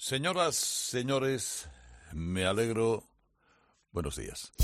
Señoras, señores, me alegro. Buenos días.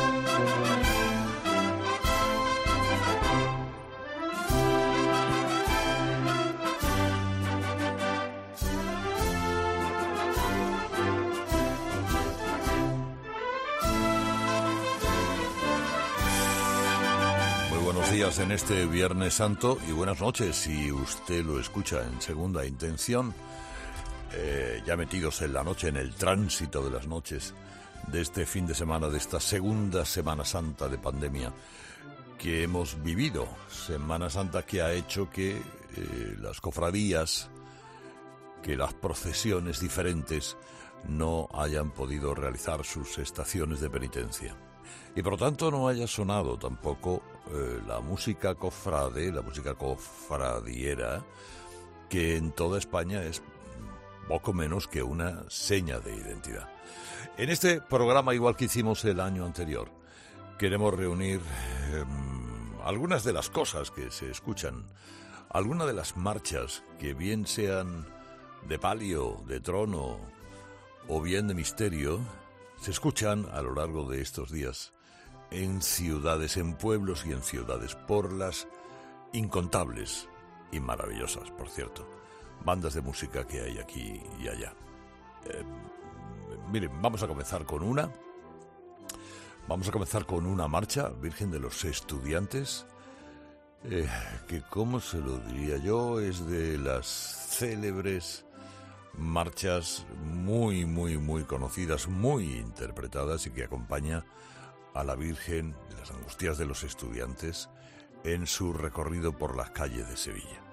Muy buenos días en este Viernes Santo y buenas noches si usted lo escucha en segunda intención. Ya metidos en la noche, en el tránsito de las noches de este fin de semana, de esta segunda Semana Santa de pandemia que hemos vivido. Semana Santa que ha hecho que las cofradías, que las procesiones diferentes no hayan podido realizar sus estaciones de penitencia. Y por lo tanto no haya sonado tampoco la música cofrade, la música cofradiera, que en toda España es poco menos que una seña de identidad. En este programa, igual que hicimos el año anterior, queremos reunir algunas de las cosas que se escuchan, algunas de las marchas que bien sean de palio, de trono o bien de misterio, se escuchan a lo largo de estos días en ciudades, en pueblos y en ciudades, por las incontables y maravillosas, por cierto, bandas de música que hay aquí y allá. Miren, vamos a comenzar con una marcha, Virgen de los Estudiantes, que, ¿cómo se lo diría yo?, es de las célebres marchas muy, muy, muy conocidas, muy interpretadas y que acompaña a la Virgen de las Angustias de los Estudiantes en su recorrido por las calles de Sevilla.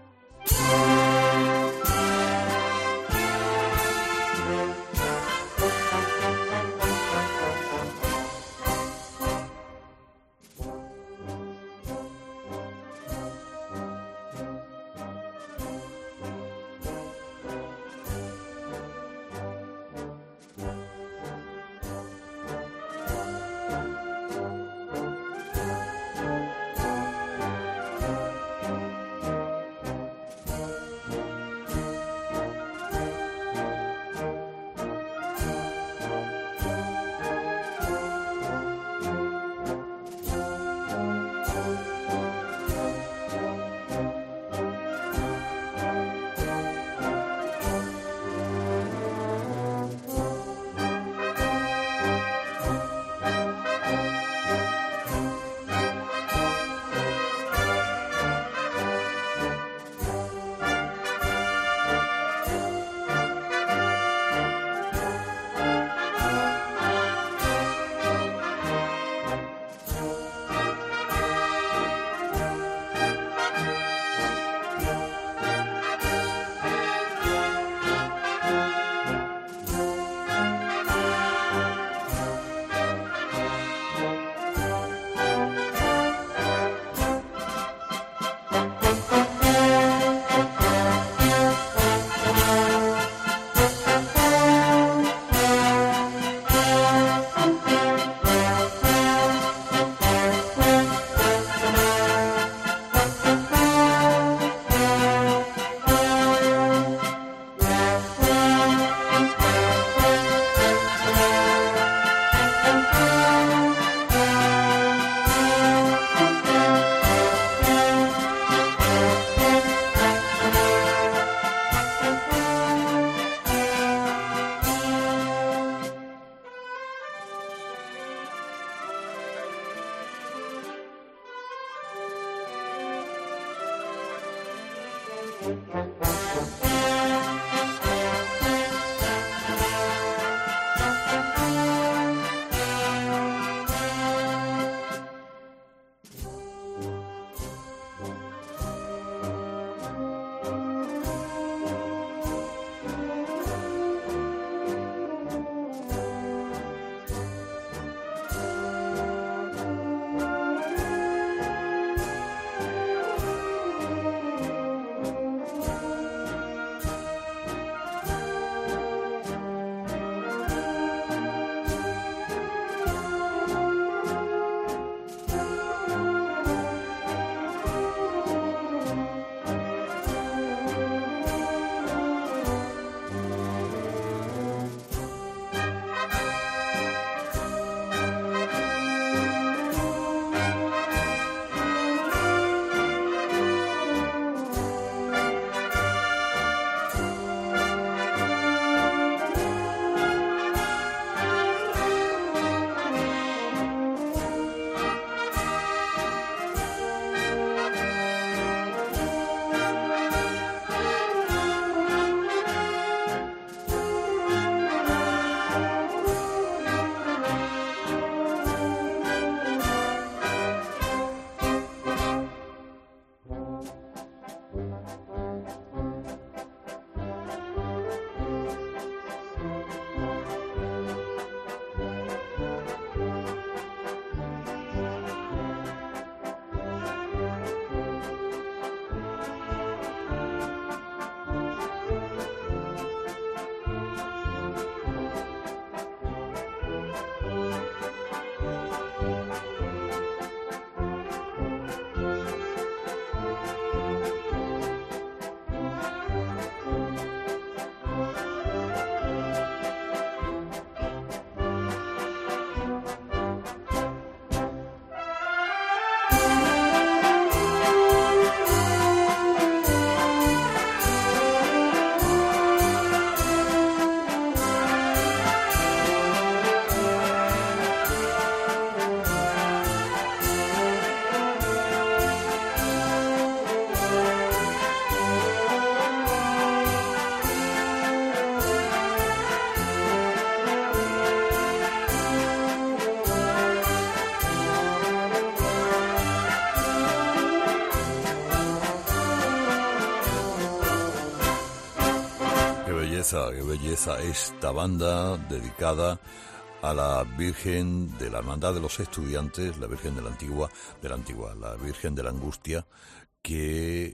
qué belleza esta banda dedicada a la Virgen de la Hermandad de los Estudiantes, la Virgen de la Antigua, la Virgen de la Angustia, que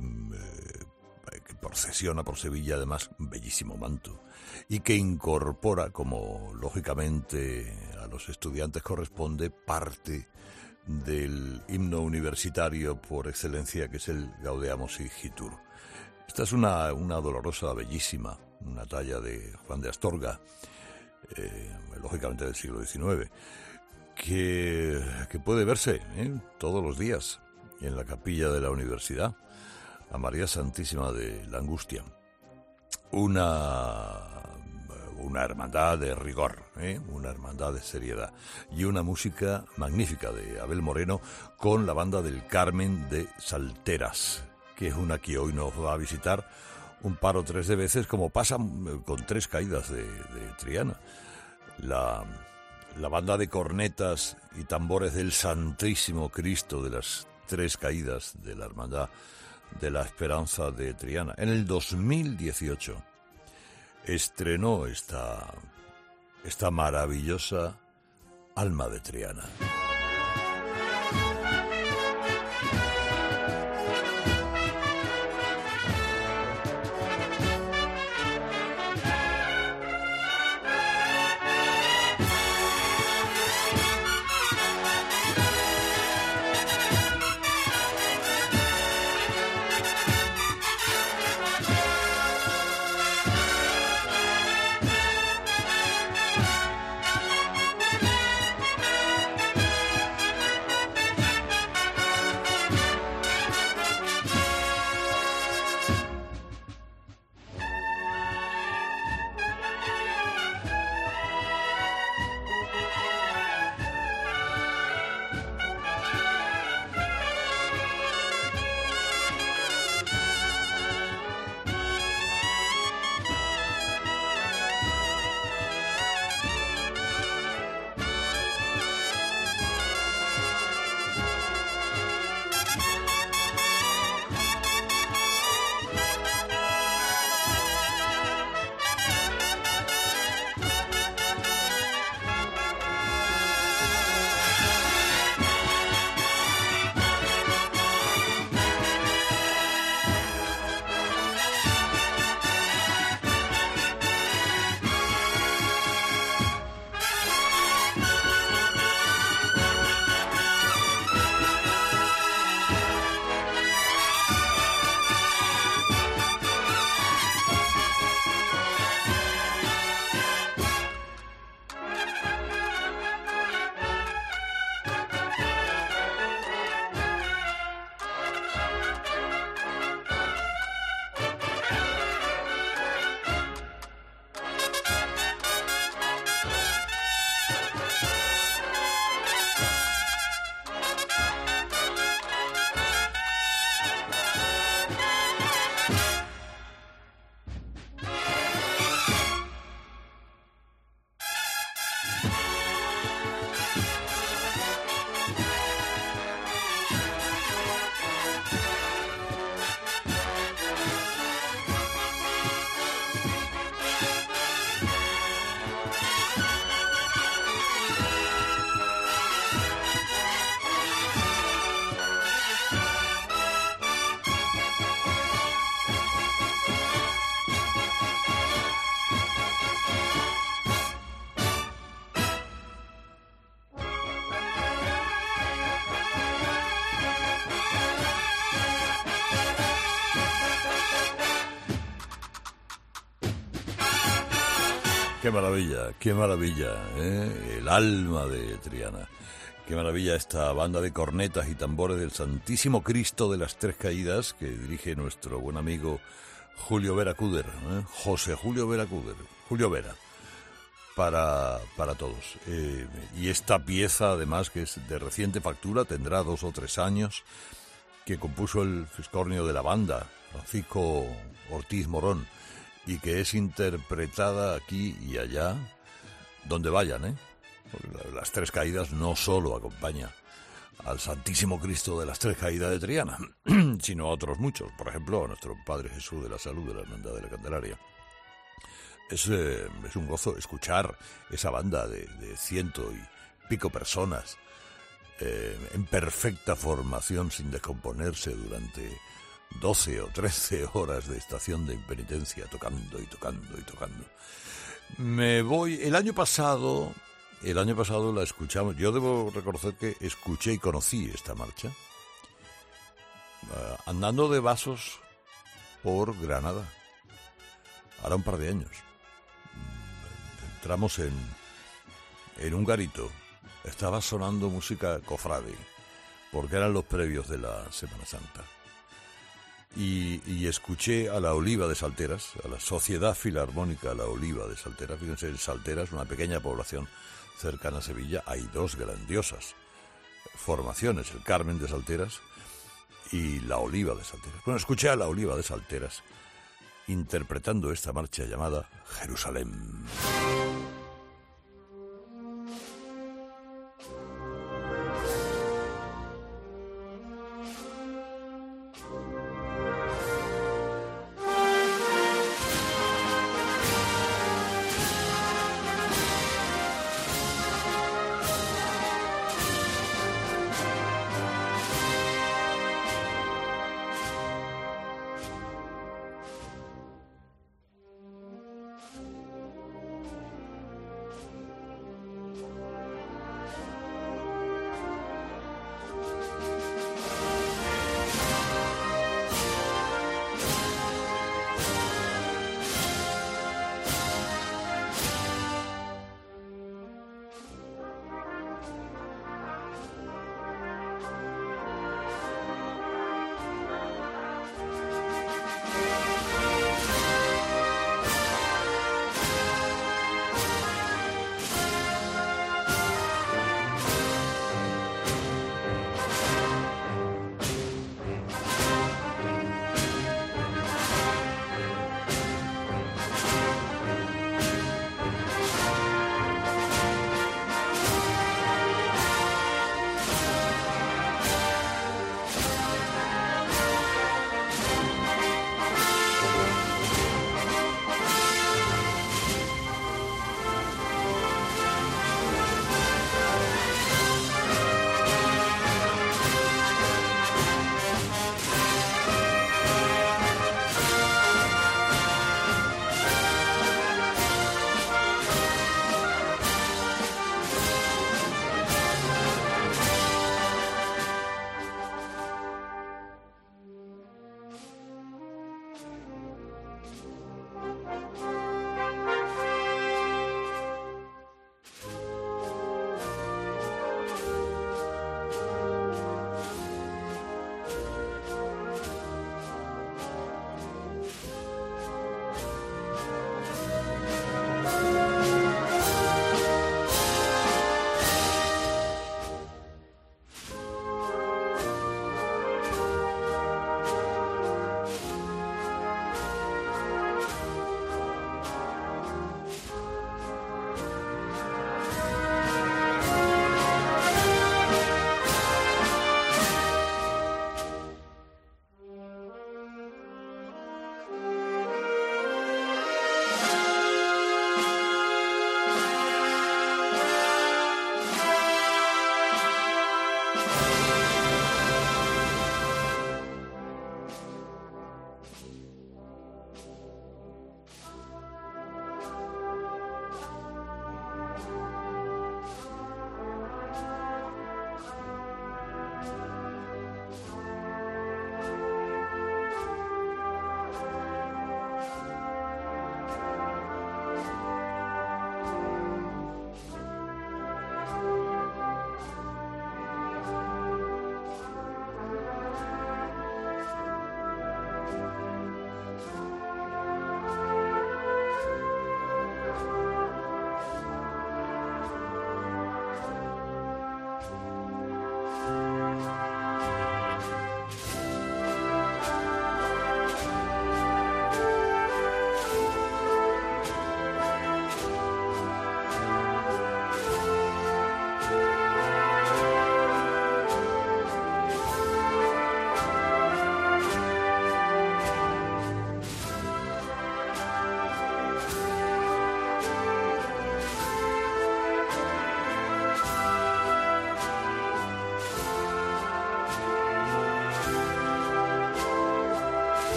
procesiona por Sevilla, además, un bellísimo manto, y que incorpora, como lógicamente a los estudiantes corresponde, parte del himno universitario por excelencia, que es el Gaudeamus Igitur. Esta es una dolorosa, bellísima, una talla de Juan de Astorga, lógicamente del siglo XIX, que puede verse todos los días en la capilla de la universidad, a María Santísima de la Angustia. Una hermandad de rigor, una hermandad de seriedad, y una música magnífica de Abel Moreno con la banda del Carmen de Salteras, que es una que hoy nos va a visitar un par o tres de veces, como pasa con Tres Caídas de Triana. La banda de cornetas y tambores del Santísimo Cristo de las Tres Caídas de la Hermandad de la Esperanza de Triana. En el 2018 estrenó esta maravillosa Alma de Triana. Qué maravilla, el alma de Triana. Qué maravilla esta banda de cornetas y tambores del Santísimo Cristo de las Tres Caídas, que dirige nuestro buen amigo Julio Vera Cuder, José Julio Vera Cuder, Julio Vera, para todos. Y esta pieza, además, que es de reciente factura, tendrá 2 o 3 años, que compuso el fiscornio de la banda, Francisco Ortiz Morón, y que es interpretada aquí y allá, donde vayan, Porque las Tres Caídas no solo acompaña al Santísimo Cristo de las Tres Caídas de Triana, sino a otros muchos, por ejemplo, a nuestro Padre Jesús de la Salud de la Hermandad de la Candelaria. Es un gozo escuchar esa banda de ciento y pico personas en perfecta formación sin descomponerse durante 12 o 13 horas de estación de penitencia, tocando y tocando y tocando. Me voy... El año pasado la escuchamos. Yo debo reconocer que escuché y conocí esta marcha andando de vasos por Granada. Hará un par de años. Entramos en un garito. Estaba sonando música cofrade, porque eran los previos de la Semana Santa. Y escuché a la Oliva de Salteras, a la Sociedad Filarmónica La Oliva de Salteras. Fíjense, en Salteras, una pequeña población cercana a Sevilla, hay dos grandiosas formaciones, el Carmen de Salteras y la Oliva de Salteras. Bueno, escuché a la Oliva de Salteras interpretando esta marcha llamada Jerusalén.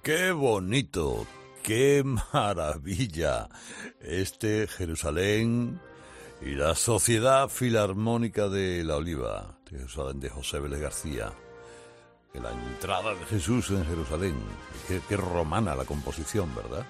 ¡Qué bonito! ¡Qué maravilla! Este Jerusalén y la Sociedad Filarmónica de la Oliva, de Jerusalén, de José Vélez García. La entrada de Jesús en Jerusalén. Qué romana la composición, ¿verdad?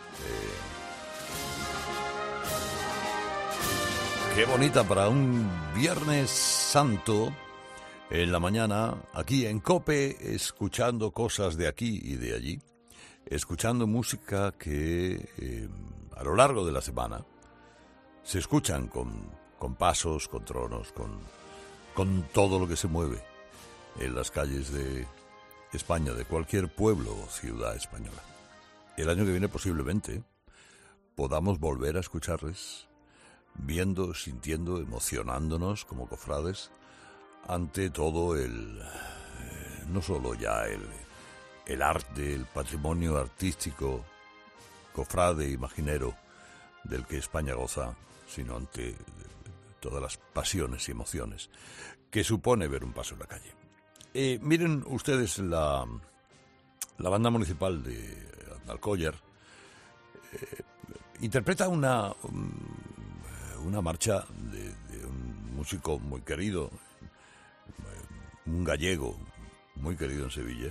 Qué bonita para un Viernes Santo en la mañana, aquí en COPE, escuchando cosas de aquí y de allí, escuchando música que a lo largo de la semana se escuchan con pasos, con tronos, con todo lo que se mueve en las calles de España, de cualquier pueblo o ciudad española. El año que viene posiblemente podamos volver a escucharles, viendo, sintiendo, emocionándonos como cofrades ante todo no solo ya el arte, el patrimonio artístico, cofrade, imaginero del que España goza, sino ante todas las pasiones y emociones que supone ver un paso en la calle. Miren ustedes la banda municipal de Alcóller interpreta una marcha de un músico muy querido, un gallego muy querido en Sevilla,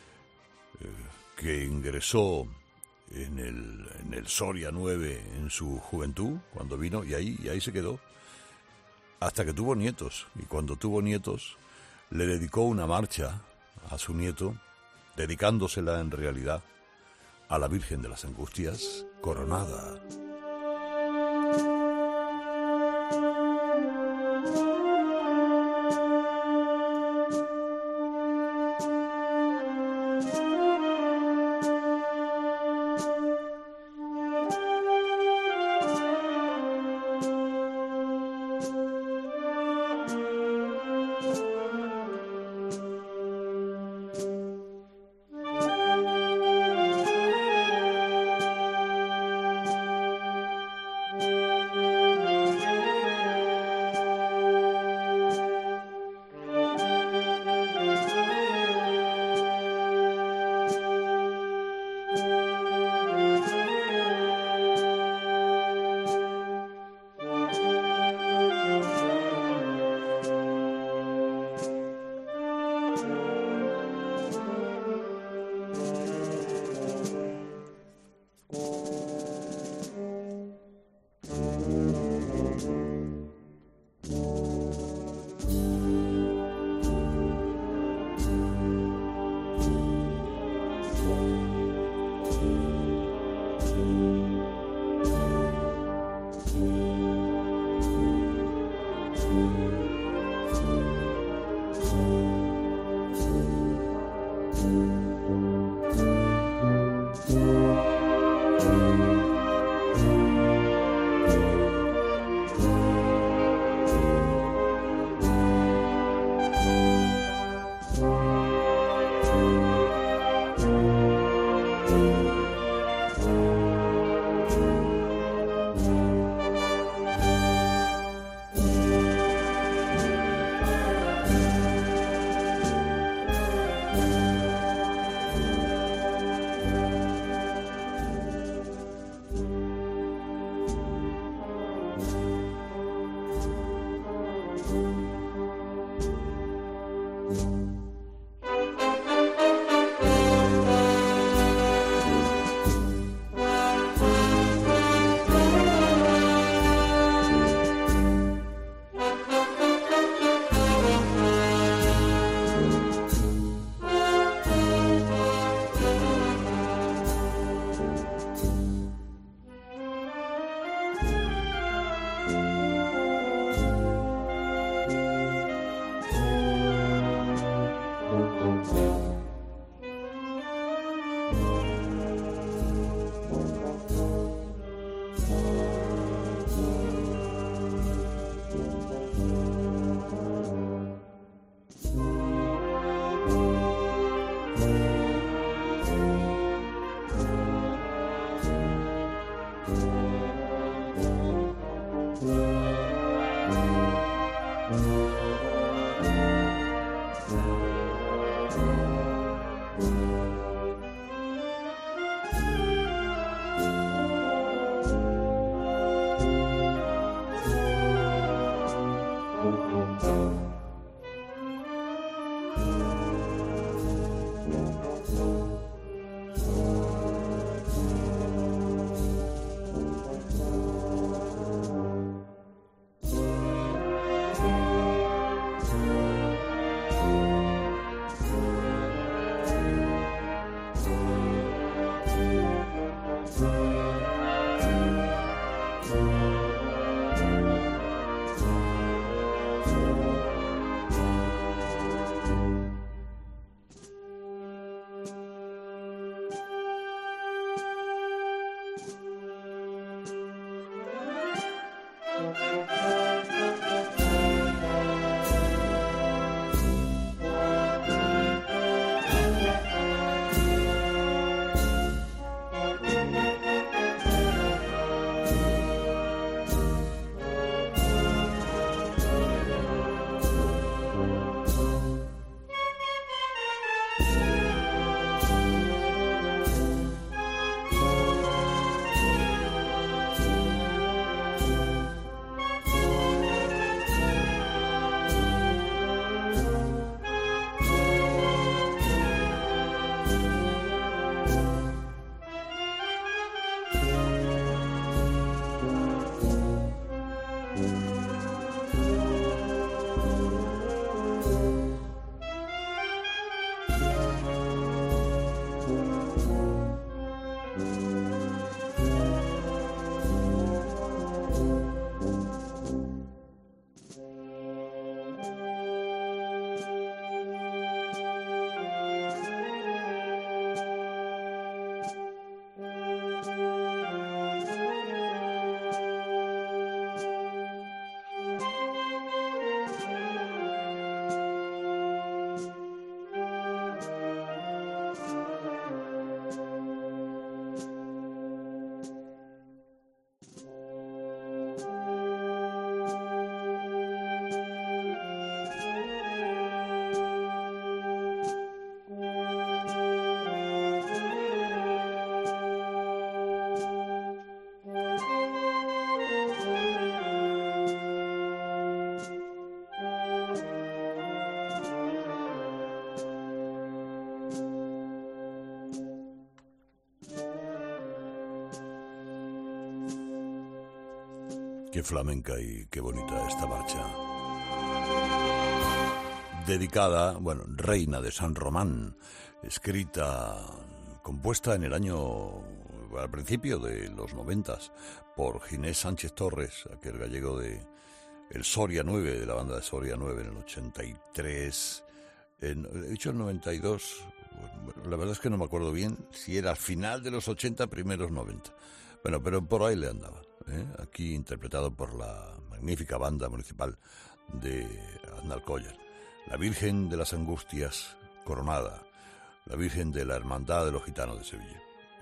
que ingresó en el Soria 9 en su juventud, cuando vino, y ahí se quedó, hasta que tuvo nietos. Y cuando tuvo nietos, le dedicó una marcha a su nieto, dedicándosela en realidad a la Virgen de las Angustias, coronada. Qué flamenca y qué bonita esta marcha. Dedicada, bueno, Reina de San Román, escrita, compuesta en el año, al principio de los 90, por Ginés Sánchez Torres, aquel gallego de el Soria 9, de la banda de Soria 9 en el 83, he dicho el 92, bueno, la verdad es que no me acuerdo bien si era al final de los 80, primeros 90. Bueno, pero por ahí le andaba, aquí interpretado por la magnífica banda municipal de Aznalcóllar. La Virgen de las Angustias coronada, la Virgen de la Hermandad de los Gitanos de Sevilla.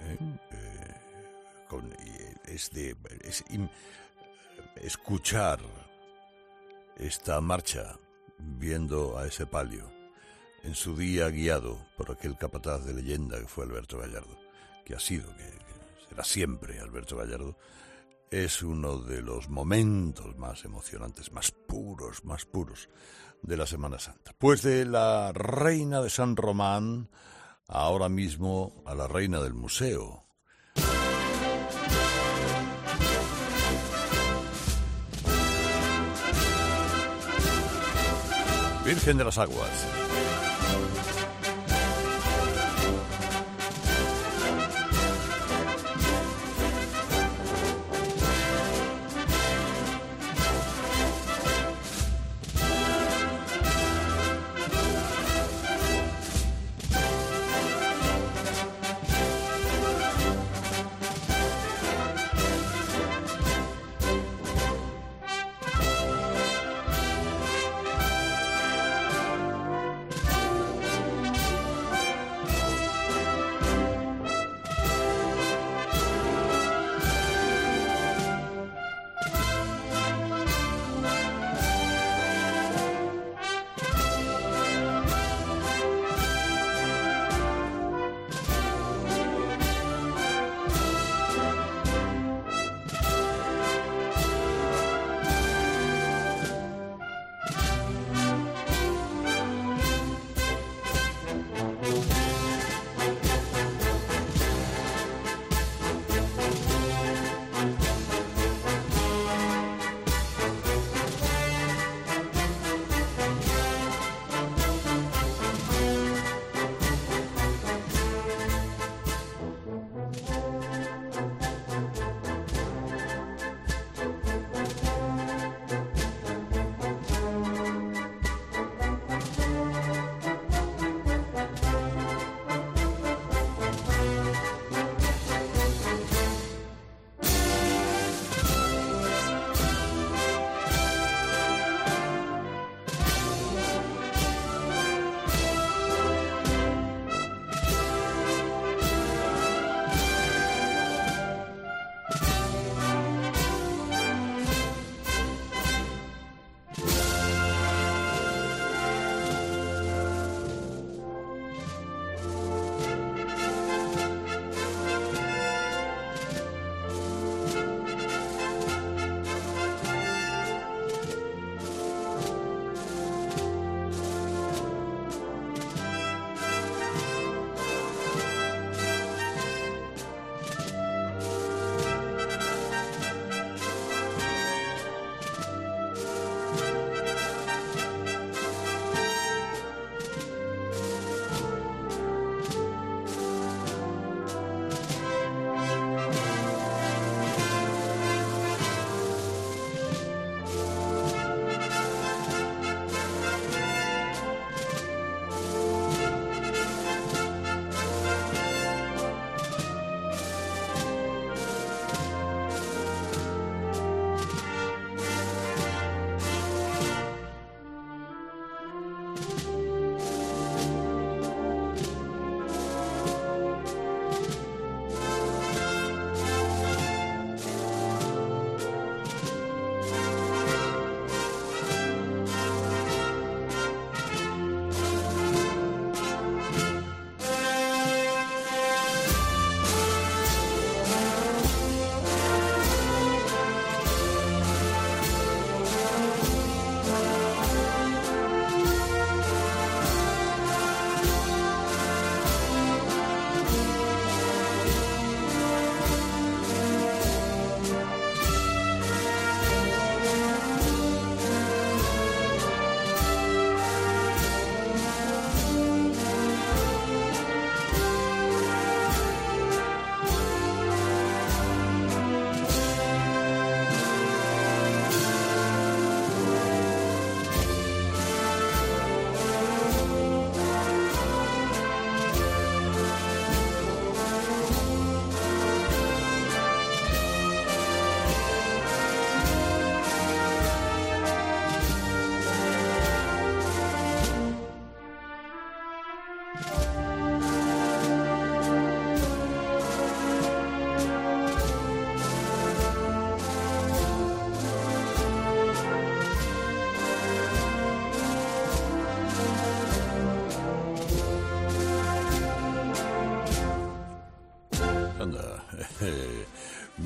Escuchar esta marcha viendo a ese palio, en su día guiado por aquel capataz de leyenda que fue Alberto Gallardo, que ha sido, que será siempre Alberto Gallardo, es uno de los momentos más emocionantes, más puros de la Semana Santa. Pues de la Reina de San Román, ahora mismo a la Reina del Museo. Virgen de las Aguas.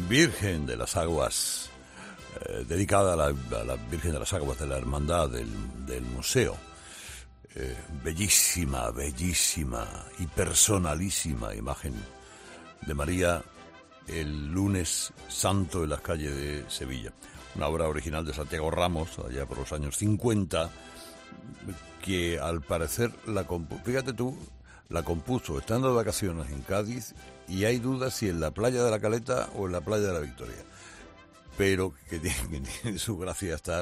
Virgen de las Aguas, dedicada a la Virgen de las Aguas de la Hermandad del Museo. Bellísima, bellísima y personalísima imagen de María el lunes santo en las calles de Sevilla. Una obra original de Santiago Ramos, allá por los años 50, que al parecer fíjate tú, la compuso estando de vacaciones en Cádiz, y hay dudas si en la playa de la Caleta o en la playa de la Victoria, pero que tiene su gracia estar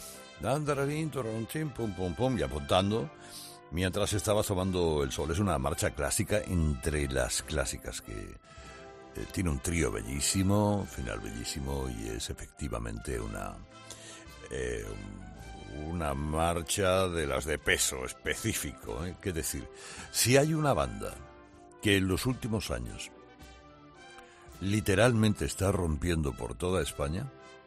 pum pum pum y apuntando mientras estaba tomando el sol. Es una marcha clásica entre las clásicas que tiene un trío bellísimo, final bellísimo, y es efectivamente una marcha de las de peso específico, ¿eh? ¿Qué decir? Si hay una banda que en los últimos años literalmente está rompiendo por toda España,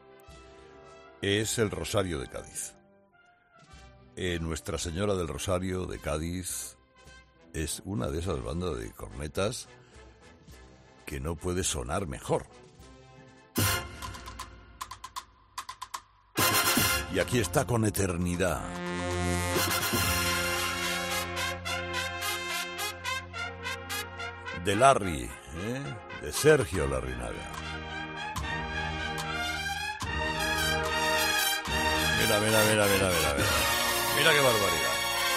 es el Rosario de Cádiz. Nuestra Señora del Rosario de Cádiz es una de esas bandas de cornetas que no puede sonar mejor. Y aquí está con Eternidad. De Larry, de Sergio Larrinaga. Mira. Mira qué barbaridad.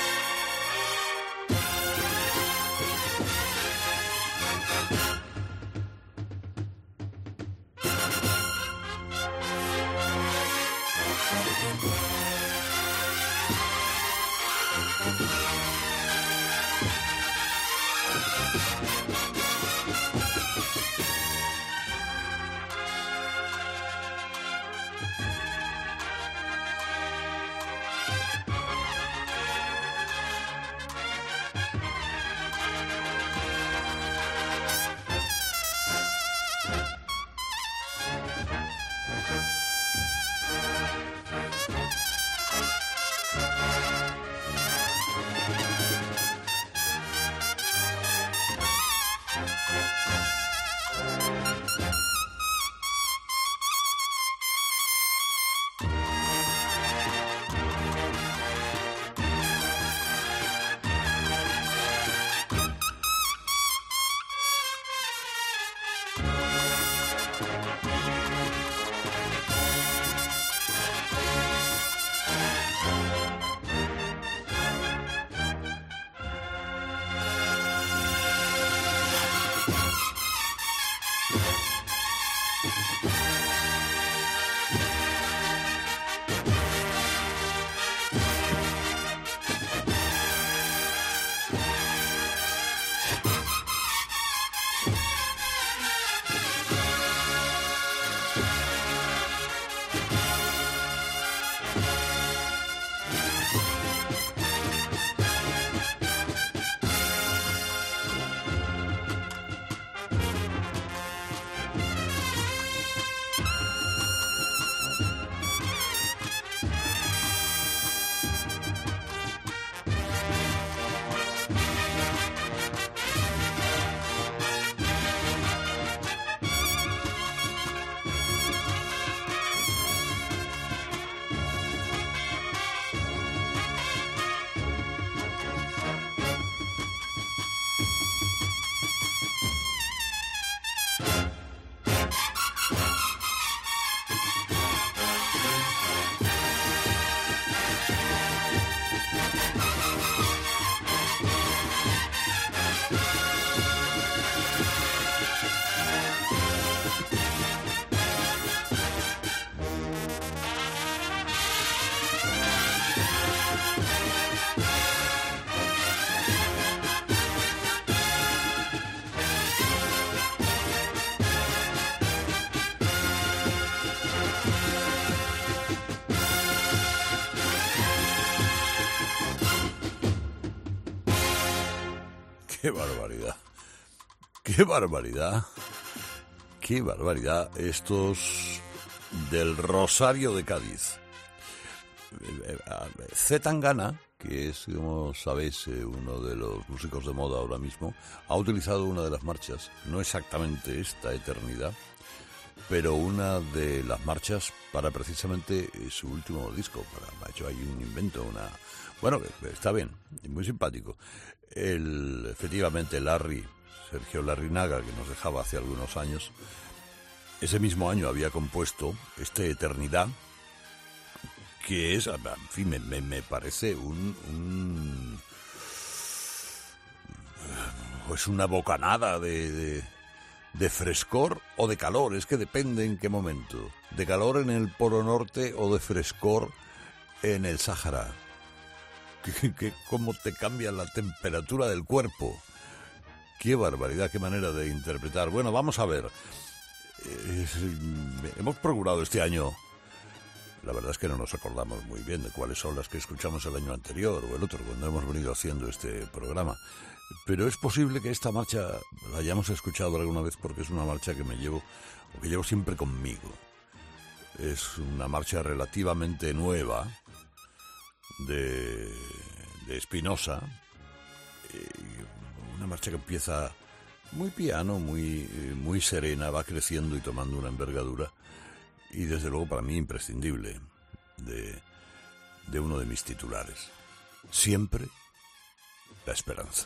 ¡Qué barbaridad! ¡Qué barbaridad! ¡Qué barbaridad! Estos del Rosario de Cádiz. C. Tangana, que es, como sabéis, uno de los músicos de moda ahora mismo, ha utilizado una de las marchas, no exactamente esta, Eternidad, pero una de las marchas para precisamente su último disco. Ha hecho ahí un invento, bueno, está bien, muy simpático. Efectivamente, Sergio Larrinaga, que nos dejaba hace algunos años, ese mismo año había compuesto Eternidad, que es, en fin, me parece pues una bocanada de frescor o de calor, es que depende en qué momento, de calor en el Polo Norte o de frescor en el Sáhara. Cómo te cambia la temperatura del cuerpo. Qué barbaridad, qué manera de interpretar. Bueno, vamos a ver. Hemos procurado este año, la verdad es que no nos acordamos muy bien de cuáles son las que escuchamos el año anterior o el otro, cuando hemos venido haciendo este programa. Pero es posible que esta marcha la hayamos escuchado alguna vez porque es una marcha que que llevo siempre conmigo. Es una marcha relativamente nueva de Spinoza, una marcha que empieza muy piano, muy serena, va creciendo y tomando una envergadura, y desde luego para mí imprescindible, de uno de mis titulares. Siempre la esperanza.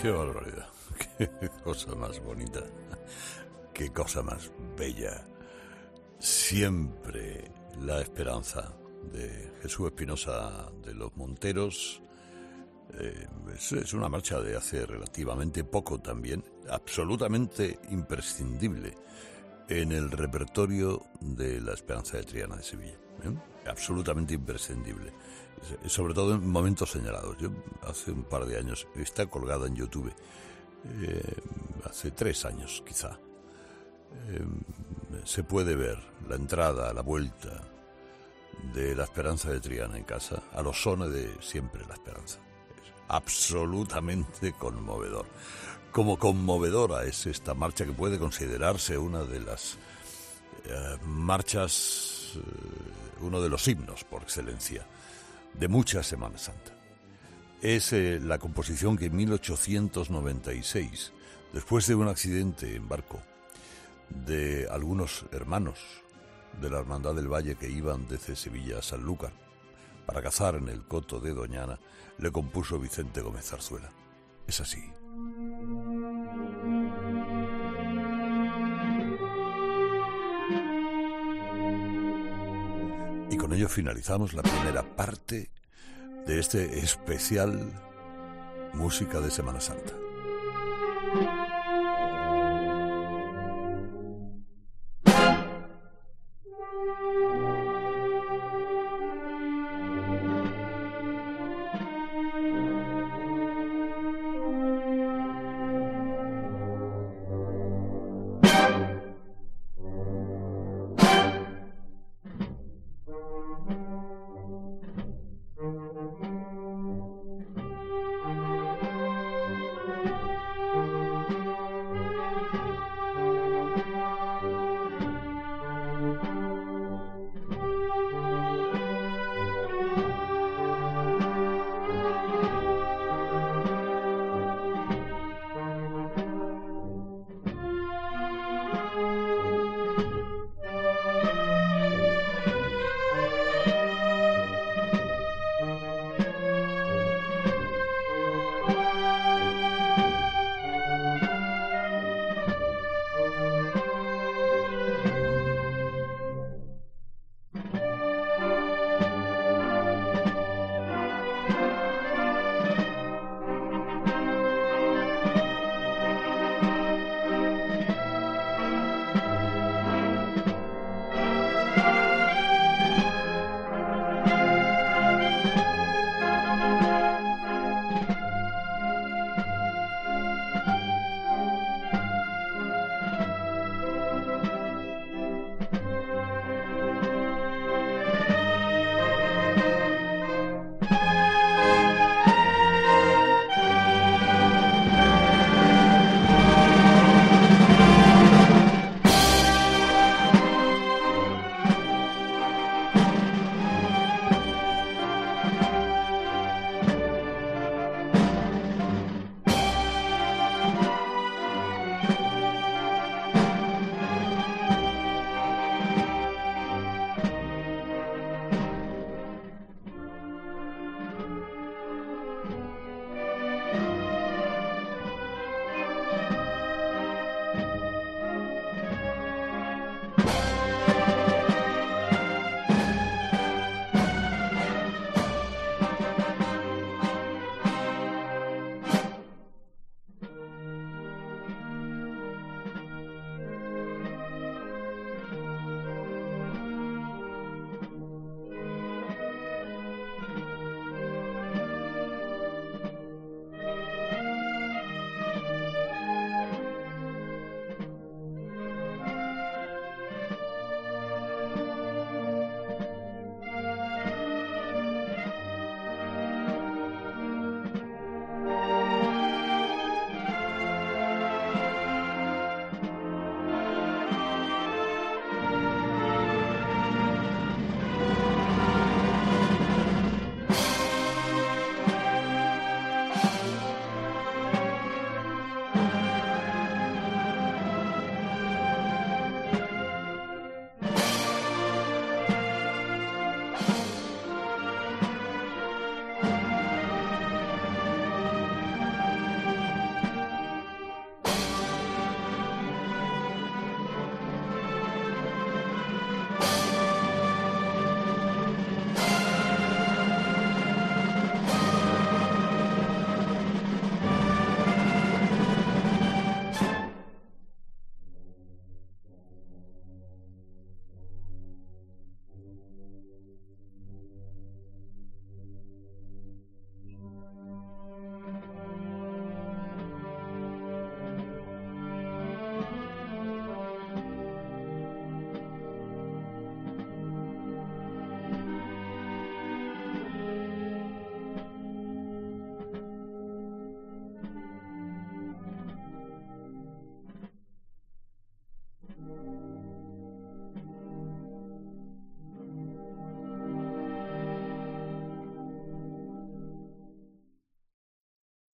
Qué barbaridad, qué cosa más bonita, qué cosa más bella. Siempre la esperanza de Jesús Espinosa de los Monteros. Es una marcha de hace relativamente poco también, absolutamente imprescindible en el repertorio de la Esperanza de Triana de Sevilla, absolutamente imprescindible, sobre todo en momentos señalados. Yo hace un par de años, está colgada en YouTube, hace 3 años quizá, se puede ver la entrada, la vuelta de la Esperanza de Triana en casa, a los sones de Siempre la Esperanza. Es absolutamente conmovedor. Como conmovedora es esta marcha, que puede considerarse una de las marchas, uno de los himnos por excelencia de mucha Semana Santa. Es la composición que en 1896, después de un accidente en barco de algunos hermanos de la Hermandad del Valle que iban desde Sevilla a Sanlúcar para cazar en el coto de Doñana, le compuso Vicente Gómez Zarzuela. Es así. Y con ello finalizamos la primera parte de este especial Música de Semana Santa.